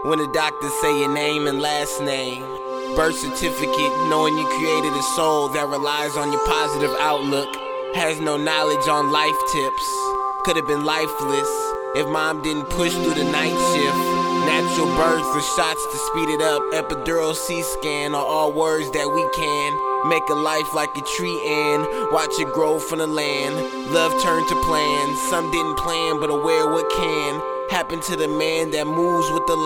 When the doctors say your name and last name, birth certificate, knowing you created a soul that relies on your positive outlook, has no knowledge on life tips, could have been lifeless if mom didn't push through the night shift. Natural birth or shots to speed it up, epidural C-scan are all words that we can make a life like a tree and watch it grow from the land. Love turned to plan, some didn't plan but aware what can happen to the man that moves with the